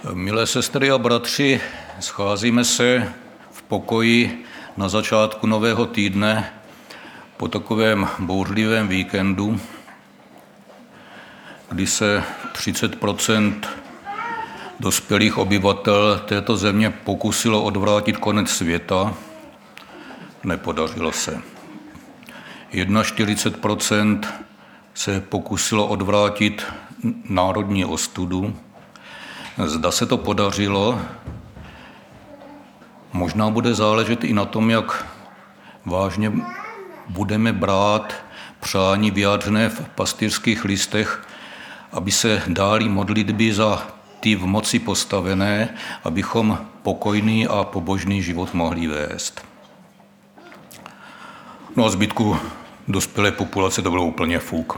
Milé sestry a bratři, scházíme se v pokoji na začátku nového týdne po takovém bouřlivém víkendu, kdy se 30% dospělých obyvatel této země pokusilo odvrátit konec světa. Nepodařilo se. 41% se pokusilo odvrátit národní ostudu. Zda se to podařilo, možná bude záležet i na tom, jak vážně budeme brát přání vyjádřené v pastýřských listech, aby se dály modlitby za ty v moci postavené, abychom pokojný a pobožný život mohli vést. No a zbytku dospělé populace to bylo úplně fuk.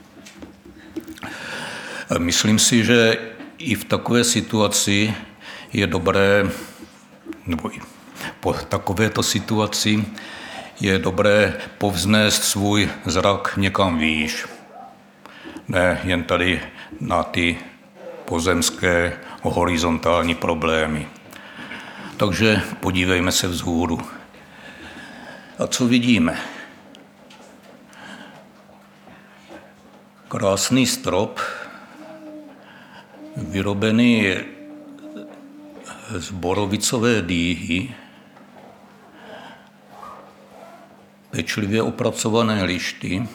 Myslím si, že i v takové situaci je dobré, nebo i po takovéto situaci je dobré povznést svůj zrak někam výš. Ne jen tady na ty pozemské horizontální problémy. Takže podívejme se vzhůru. A co vidíme? Krásný strop, vyrobený z borovicové dýhy, pečlivě opracované lišty.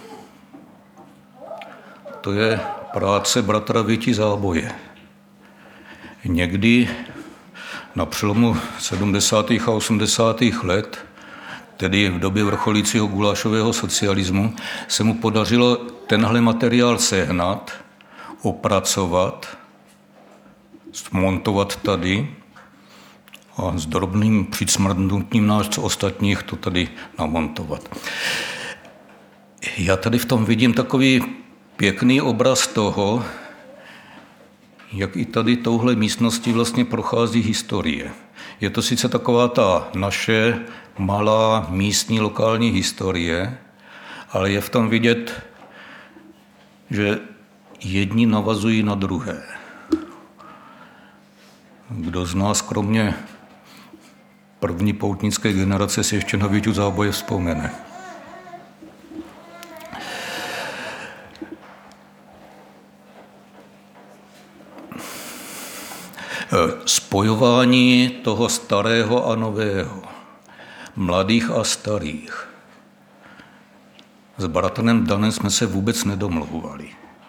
To je práce bratra Víti Záboje. Někdy na přelomu 70. a 80. let, tedy v době vrcholícího gulášového socialismu, se mu podařilo tenhle materiál sehnat, opracovat, montovat tady a s drobným přicmrdnutím nás ostatních to tady namontovat. Já tady v tom vidím takový pěkný obraz toho, jak i tady touhle místností vlastně prochází historie. Je to sice taková ta naše malá místní lokální historie, ale je v tom vidět, že jedni navazují na druhé. Kdo z nás, kromě první poutnické generace, si ještě na Víťu Záboje vzpomene. Spojování toho starého a nového, mladých a starých. S bratrem Danem jsme se vůbec nedomlouvali.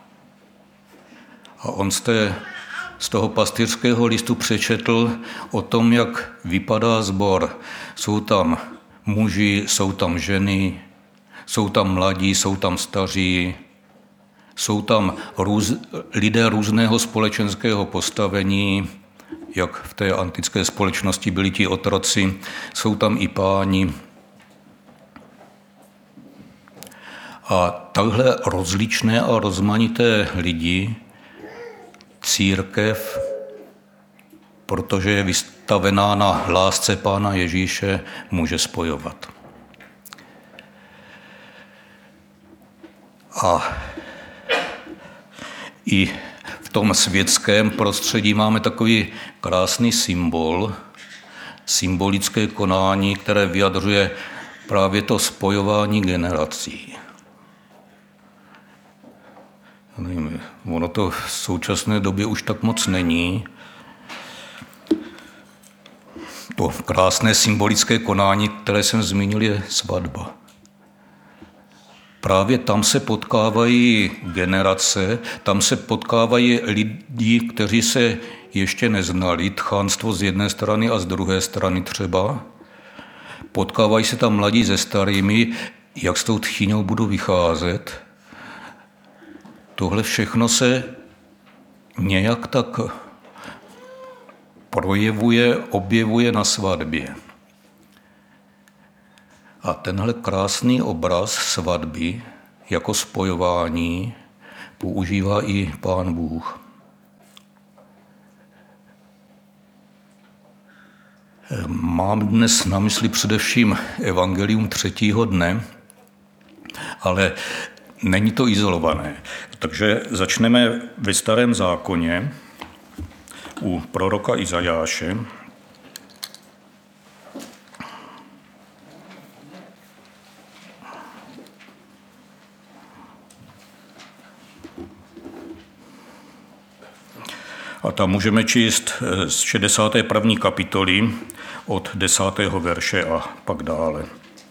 A on z toho pastýřského listu přečetl o tom, jak vypadá sbor. Jsou tam muži, jsou tam ženy, jsou tam mladí, jsou tam staří, jsou tam lidé různého společenského postavení, jak v té antické společnosti byli ti otroci, jsou tam i páni. A takhle rozličné a rozmanité lidi církev, protože je vystavená na lásce Pána Ježíše, může spojovat. A i v tom světském prostředí máme takový krásný symbolické konání, které vyjadřuje právě to spojování generací. Ono to v současné době už tak moc není. To krásné symbolické konání, které jsem zmínil, je svatba. Právě tam se potkávají generace, tam se potkávají lidi, kteří se ještě neznali, tchánstvo z jedné strany a z druhé strany třeba. Potkávají se tam mladí se starými, jak s tou tchýňou budou vycházet. Tohle všechno se nějak tak projevuje, objevuje na svatbě. A tenhle krásný obraz svatby jako spojování používá i Pán Bůh. Mám dnes na mysli především evangelium 3. dne, ale není to izolované. Takže začneme ve Starém zákoně u proroka Izajáše. A tam můžeme číst z 61. kapitoly od 10. verše a pak dále.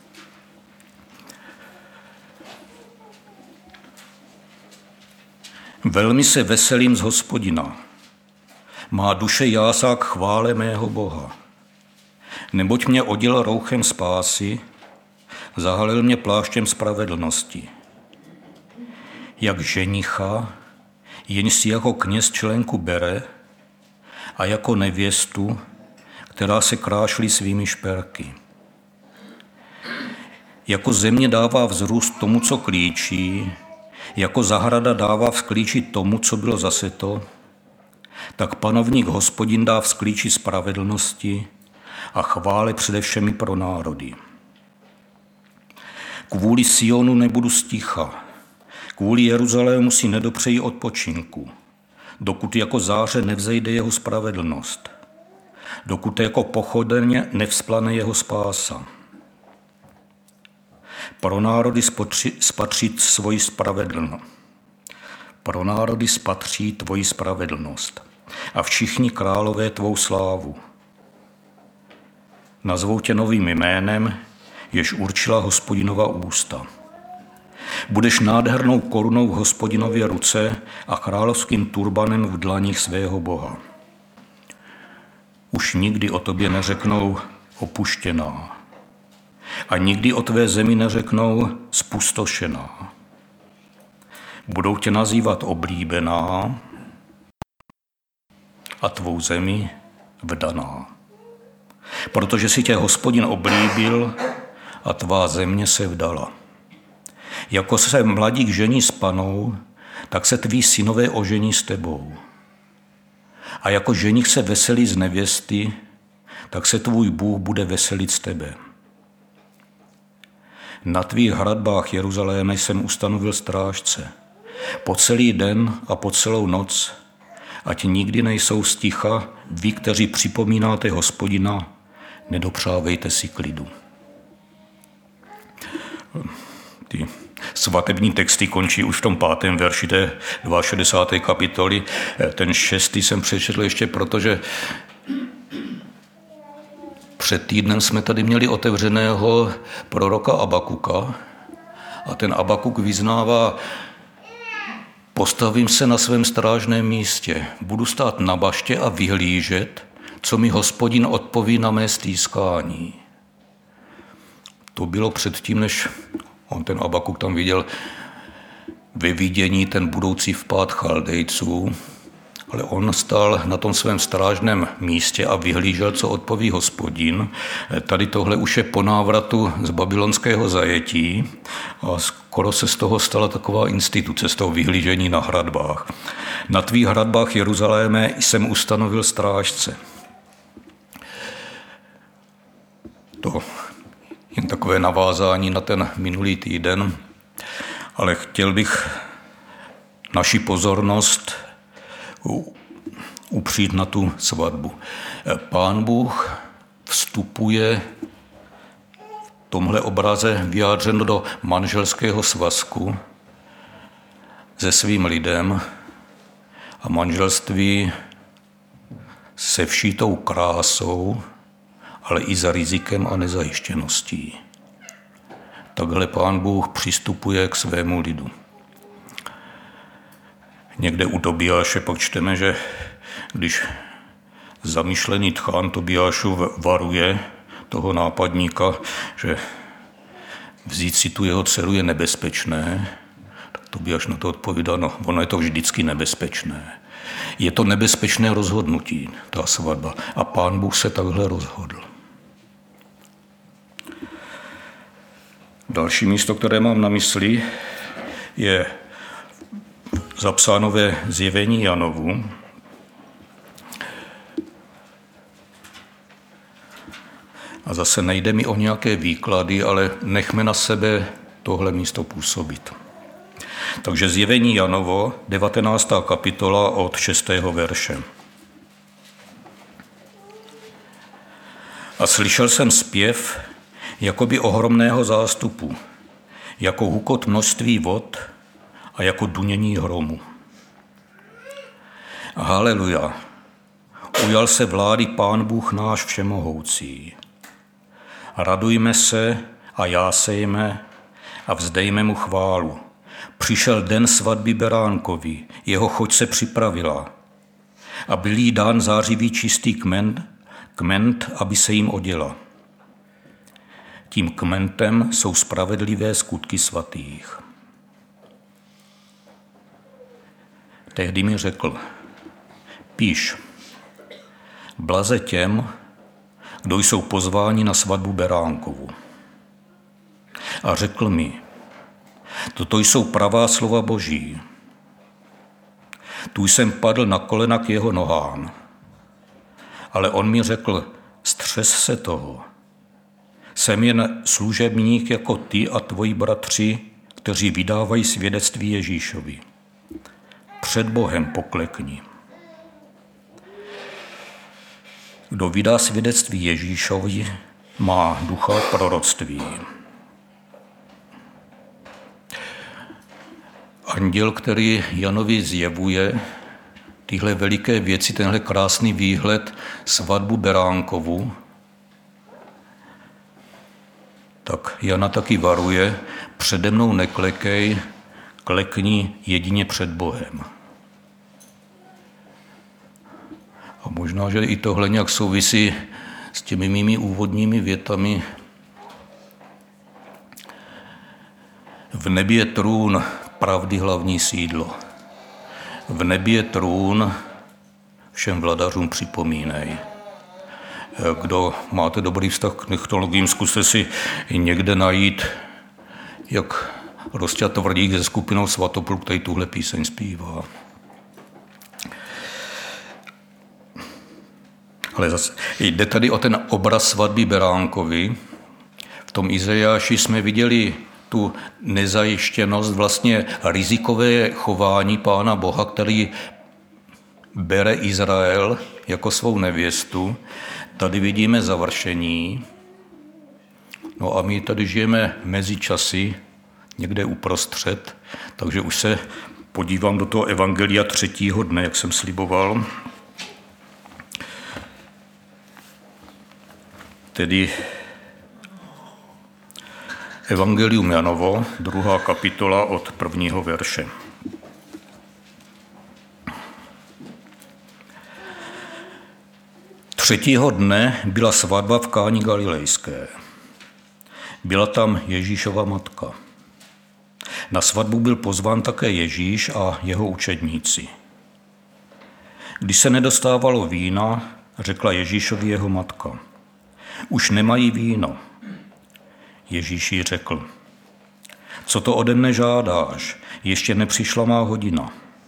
Velmi se veselím z Hospodina. Má duše jásá k chvále mého Boha. Neboť mě oděl rouchem spásy, zahalil mě pláštěm spravedlnosti. Jak ženicha, jenž si jako kněz členku bere, a jako nevěstu, která se krášlí svými šperky. Jako země dává vzrůst tomu, co klíčí, jako zahrada dává vzklíči tomu, co bylo zaseto, tak panovník Hospodin dá vzklíči spravedlnosti a chvále přede všemi pro národy. Kvůli Sionu nebudu sticha, kvůli Jeruzalému si nedopřeji odpočinku, dokud jako záře nevzejde jeho spravedlnost, dokud jako pochodeň nevzplane jeho spása. Pro národy spatří svoji spravedlnost. Pro národy spatří tvoji spravedlnost a všichni králové tvou slávu. Nazvou tě novým jménem, jež určila Hospodinova ústa. Budeš nádhernou korunou v Hospodinově ruce a královským turbanem v dlaních svého Boha. Už nikdy o tobě neřeknou opuštěná a nikdy o tvé zemi neřeknou spustošená. Budou tě nazývat oblíbená a tvou zemi vdaná. Protože si tě Hospodin oblíbil a tvá země se vdala. Jako se mladík žení s panou, tak se tví synové ožení s tebou. A jako ženich se veselí z nevěsty, tak se tvůj Bůh bude veselit z tebe. Na tvých hradbách Jeruzaléme jsem ustanovil strážce. Po celý den a po celou noc, ať nikdy nejsou sticha, vy, kteří připomínáte Hospodina, nedopřávejte si klidu. Ty svatební texty končí už v tom 5. verši té 62. kapitoly. Ten 6. jsem přečetl ještě proto, že před týdnem jsme tady měli otevřeného proroka Abakuka a ten Abakuk vyznává: postavím se na svém strážném místě, budu stát na baště a vyhlížet, co mi Hospodin odpoví na mé stýskání. To bylo předtím, než on ten Abakuk tam viděl ve vidění ten budoucí vpád Chaldejců, ale on stál na tom svém strážném místě a vyhlížel, co odpoví Hospodin. Tady tohle už je po návratu z babylonského zajetí a skoro se z toho stala taková instituce, z toho vyhlížení na hradbách. Na tvých hradbách Jeruzaléme jsem ustanovil strážce. To jen takové navázání na ten minulý týden, ale chtěl bych naši pozornost upřít na tu svatbu. Pán Bůh vstupuje v tomhle obraze vyjádřeno do manželského svazku se svým lidem a manželství se vší tou krásou, ale i za rizikem a nezajištěností. Takhle Pán Bůh přistupuje k svému lidu. Někde u Tobiáše pak čteme, že když zamýšlený tchán Tobiášův varuje toho nápadníka, že vzít si tu jeho dceru je nebezpečné, tak Tobiáš na to odpovídá: no, ono je to vždycky nebezpečné. Je to nebezpečné rozhodnutí, ta svatba. A Pán Bůh se takhle rozhodl. Další místo, které mám na mysli, je zapsáno ve Zjevení Janovu. A zase nejde mi o nějaké výklady, ale nechme na sebe tohle místo působit. Takže Zjevení Janovo, 19. kapitola od 6. verše. A slyšel jsem zpěv jakoby ohromného zástupu, jako hukot množství vod a jako dunění hromu. Haleluja! Ujal se vlády Pán Bůh náš všemohoucí. Radujme se a jásejme a vzdejme mu chválu. Přišel den svatby Beránkovi, jeho choď se připravila. A byl jí dán zářivý čistý kment, aby se jim oděla. Tím kmentem jsou spravedlivé skutky svatých. Tehdy mi řekl, píš, blaze těm, kdo jsou pozváni na svatbu Beránkovu. A řekl mi, toto jsou pravá slova Boží. Tu jsem padl na kolena k jeho nohám. Ale on mi řekl, střes se toho. Jsem jen služebník jako ty a tvoji bratři, kteří vydávají svědectví Ježíšovi. Před Bohem poklekni. Kdo vydá svědectví Ježíšovi, má ducha proroctví. Anděl, který Janovi zjevuje tyhle veliké věci, tenhle krásný výhled, svatbu Beránkovu, tak Jana taky varuje, přede mnou neklekej, klekni jedině před Bohem. A možná, že i tohle nějak souvisí s těmi mými úvodními větami. V nebi je trůn pravdy hlavní sídlo. V nebi je trůn, všem vladařům připomínej. Kdo máte dobrý vztah k technologiím, zkuste si někde najít, jak Rosťa Tvrdík se skupinou Svatopluk, který tuhle píseň zpívá. Ale zase jde tady o ten obraz svatby Beránkovi. V tom Izajáši jsme viděli tu nezajištěnost, vlastně rizikové chování Pána Boha, který bere Izrael jako svou nevěstu. Tady vidíme završení. No a my tady žijeme mezi časy, někde uprostřed, takže už se podívám do toho evangelia 3. dne, jak jsem sliboval. Tedy Evangelium Janovo, 2. kapitola od 1. verše. Třetího dne byla svatba v Káni Galilejské. Byla tam Ježíšova matka. Na svatbu byl pozván také Ježíš a jeho učedníci. Když se nedostávalo vína, řekla Ježíšovi jeho matka, už nemají víno. Ježíš jí řekl, co to ode mne žádáš, ještě nepřišla má hodina.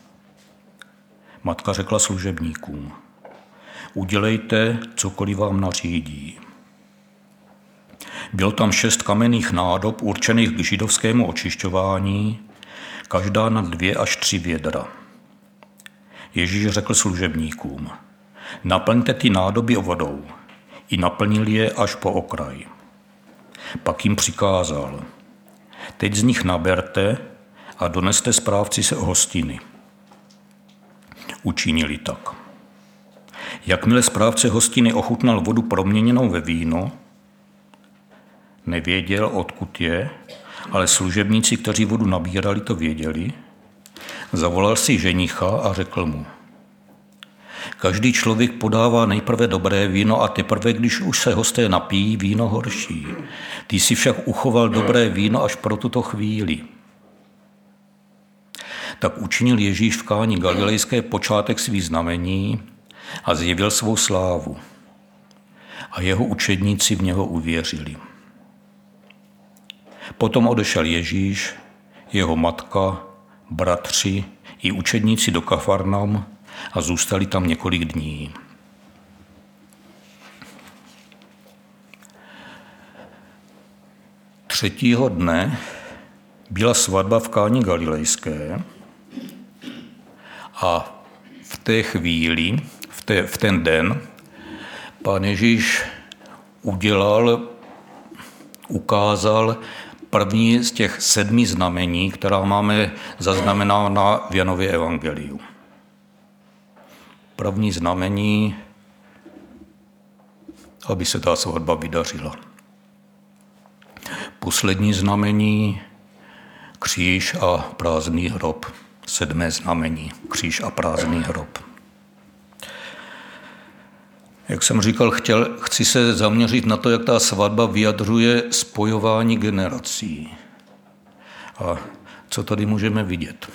Matka řekla služebníkům, udělejte, cokoliv vám nařídí. Bylo tam 6 kamenných nádob určených k židovskému očišťování, každá na 2 až 3 vědra. Ježíš řekl služebníkům, naplňte ty nádoby vodou. I naplnil je až po okraj. Pak jim přikázal, teď z nich naberte a doneste správci se hostiny. Učinili tak. Jakmile správce hostiny ochutnal vodu proměněnou ve víno, nevěděl, odkud je, ale služebníci, kteří vodu nabírali, to věděli, zavolal si ženicha a řekl mu, každý člověk podává nejprve dobré víno a teprve, když už se hosté napijí, víno horší. Ty si však uchoval dobré víno až pro tuto chvíli. Tak učinil Ježíš v Káni Galilejské počátek svých znamení a zjevil svou slávu. A jeho učedníci v něho uvěřili. Potom odešel Ježíš, jeho matka, bratři i učedníci do Kafarnaum a zůstali tam několik dní. Třetího dne byla svatba v Káni Galilejské a v té chvíli, v ten den, Pán Ježíš ukázal první z těch 7 znamení, která máme zaznamenána v Janově evangeliu. První znamení, aby se ta svatba vydařila. Poslední znamení, kříž a prázdný hrob. 7. znamení, kříž a prázdný hrob. Jak jsem říkal, chci se zaměřit na to, jak ta svatba vyjadřuje spojování generací. A co tady můžeme vidět?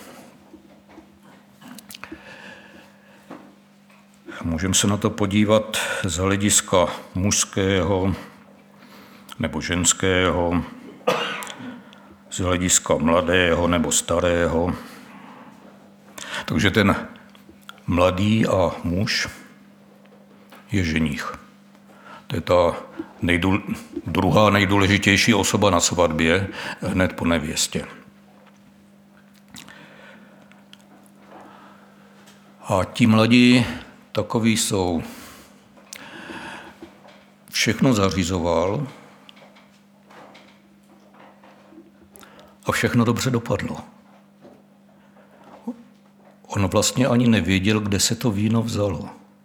Můžeme se na to podívat z hlediska mužského nebo ženského, z hlediska mladého nebo starého. Takže ten mladý a muž je ženich. To je ta druhá nejdůležitější osoba na svatbě, hned po nevěstě. A ti mladí takoví jsou. Všechno zařizoval a všechno dobře dopadlo. On vlastně ani nevěděl, kde se to víno vzalo.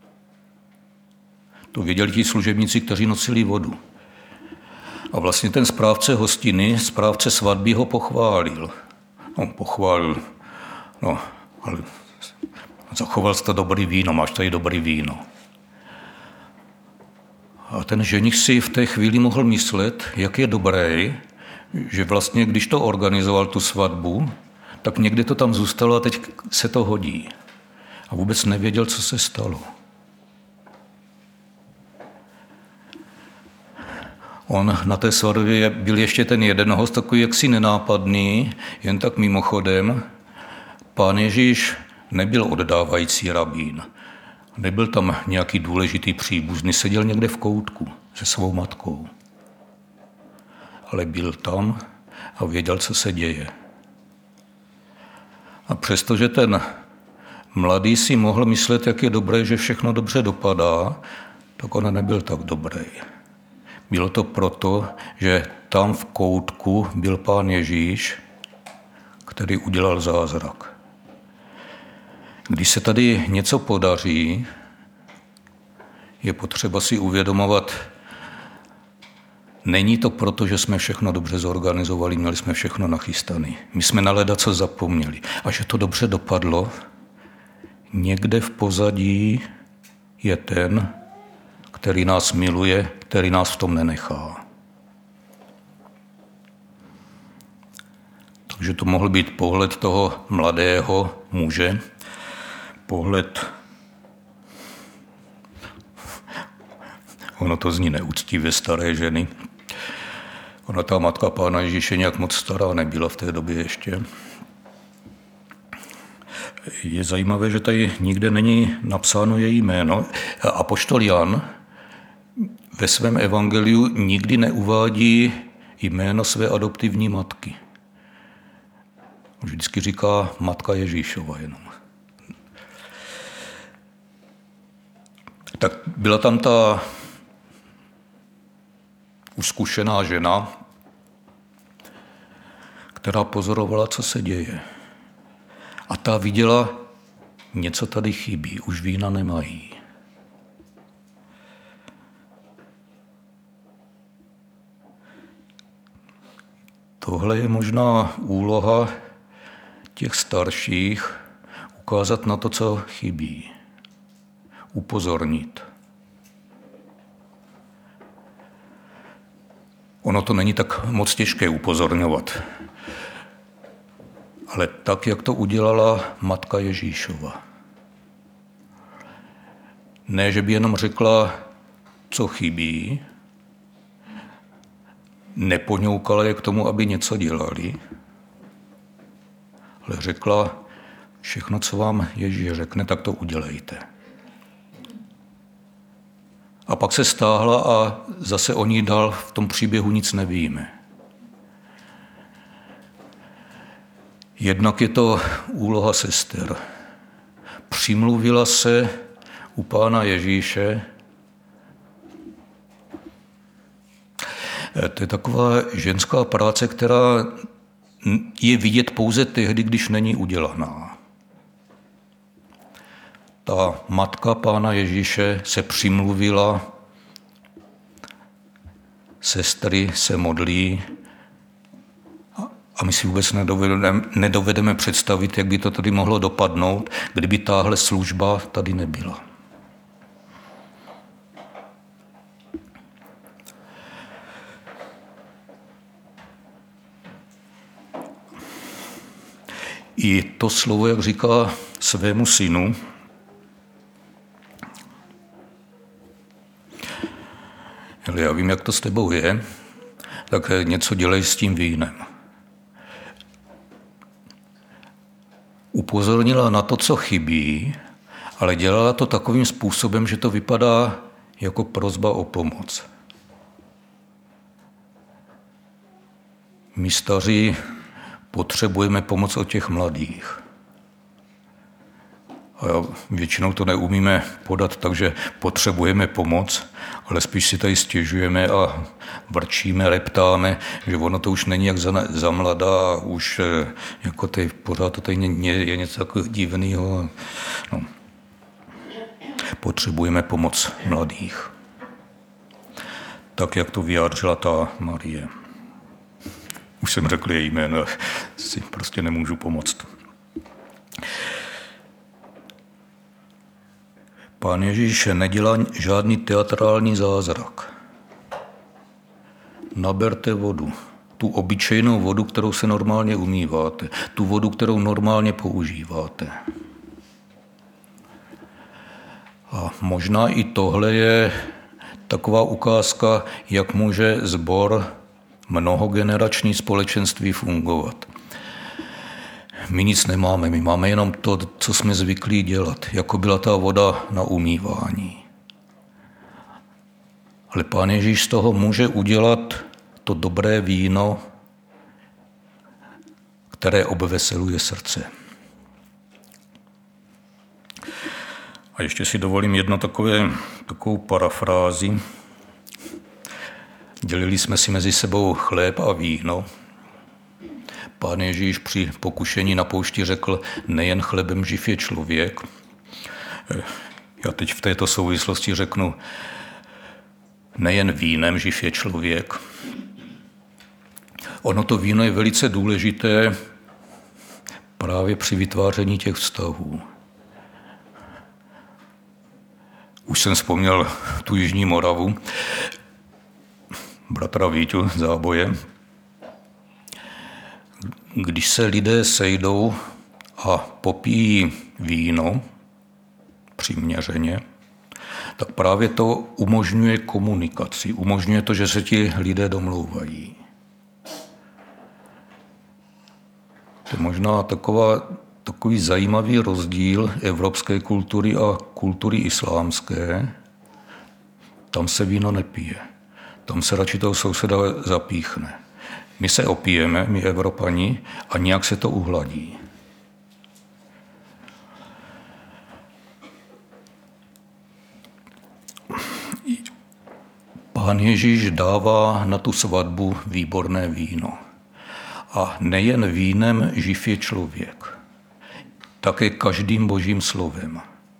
To věděli ti služebníci, kteří nosili vodu. A vlastně ten správce hostiny, správce svatby ho pochválil. Ale zachoval jsi to dobrý víno, máš tady dobrý víno. A ten ženich si v té chvíli mohl myslet, jak je dobré, že vlastně, když to organizoval tu svatbu, tak někde to tam zůstalo a teď se to hodí. A vůbec nevěděl, co se stalo. On na té svatbě byl ještě ten jeden host, takový jaksi nenápadný, jen tak mimochodem. Pán Ježíš nebyl oddávající rabín. Nebyl tam nějaký důležitý příbuzný, seděl někde v koutku se svou matkou. Ale byl tam a věděl, co se děje. A přestože ten mladý si mohl myslet, jak je dobré, že všechno dobře dopadá, tak on nebyl tak dobrý. Bylo to proto, že tam v koutku byl Pán Ježíš, který udělal zázrak. Když se tady něco podaří, je potřeba si uvědomovat, není to proto, že jsme všechno dobře zorganizovali, měli jsme všechno nachystané. My jsme na ledaco zapomněli. A že to dobře dopadlo, někde v pozadí je ten, který nás miluje, který nás v tom nenechá. Takže to mohl být pohled toho mladého muže, pohled, ono to zní neúctivě, staré ženy. Ona ta matka Pána Ježíše nějak moc stará nebyla v té době ještě. Je zajímavé, že tady nikde není napsáno její jméno. Apoštol Jan ve svém evangeliu nikdy neuvádí jméno své adoptivní matky. Vždycky říká matka Ježíšova jenom. Tak byla tam ta uskušená žena, která pozorovala, co se děje. A ta viděla, něco tady chybí, už vína nemají. Tohle je možná úloha těch starších, ukázat na to, co chybí. Upozornit. Ono to není tak moc těžké upozorňovat. Ale tak, jak to udělala matka Ježíšova. Ne, že by jenom řekla, co chybí, nepoňoukala je k tomu, aby něco dělali, ale řekla, všechno, co vám Ježíš řekne, tak to udělejte. A pak se stáhla a zase o ní dál v tom příběhu nic nevíme. Jednak je to úloha sester. Přimluvila se u Pána Ježíše, To je taková ženská práce, která je vidět pouze tehdy, když není udělaná. Ta matka Pána Ježíše se přimluvila, sestry se modlí a my si vůbec nedovedeme představit, jak by to tady mohlo dopadnout, kdyby tahle služba tady nebyla. I to slovo, jak říká svému synu, ale já vím, jak to s tebou je, tak něco dělej s tím vínem. Upozornila na to, co chybí, ale dělala to takovým způsobem, že to vypadá jako prosba o pomoc. My staří potřebujeme pomoc od těch mladých. A většinou to neumíme podat, takže potřebujeme pomoc, ale spíš si tady stěžujeme a vrčíme, reptáme, že ono to už není jak za mladá, už jako tady pořád to tady je něco takového divného. No. Potřebujeme pomoc mladých. Tak, jak to vyjádřila ta Marie. Už jsem řekl její jméno, si prostě nemůžu pomoct. Pán Ježíš nedělá žádný teatrální zázrak. Naberte vodu, tu obyčejnou vodu, kterou se normálně umýváte, tu vodu, kterou normálně používáte. A možná i tohle je taková ukázka, jak může sbor mnohogenerační společenství fungovat. My nic nemáme, my máme jenom to, co jsme zvyklí dělat, jako byla ta voda na umývání. Ale Pán Ježíš z toho může udělat to dobré víno, které obveseluje srdce. A ještě si dovolím jedno takovou parafrázi. Dělili jsme si mezi sebou chléb a víno. Pán Ježíš při pokušení na poušti řekl, nejen chlebem živ je člověk. Já teď v této souvislosti řeknu, nejen vínem živ je člověk. Ono to víno je velice důležité právě při vytváření těch vztahů. Už jsem vzpomněl tu Jižní Moravu, bratra Víťu Záboje. Když se lidé sejdou a popíjí víno přiměřeně, tak právě to umožňuje komunikaci, umožňuje to, že se ti lidé domlouvají. To je možná takový zajímavý rozdíl evropské kultury a kultury islámské. Tam se víno nepije. Tam se radši toho souseda zapíchne. My se opijeme, my Evropani, a nějak se to uhladí. Pán Ježíš dává na tu svatbu výborné víno. A nejen vínem živ je člověk, také každým božím slovem.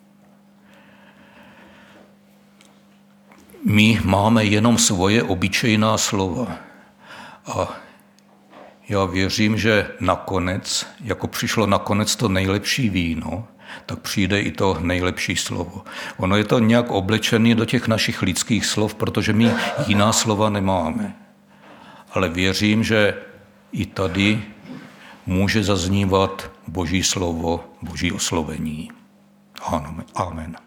My máme jenom svoje obyčejná slova. A já věřím, že nakonec, jako přišlo nakonec to nejlepší víno, tak přijde i to nejlepší slovo. Ono je to nějak oblečené do těch našich lidských slov, protože my jiná slova nemáme. Ale věřím, že i tady může zaznívat Boží slovo, Boží oslovení. Amen.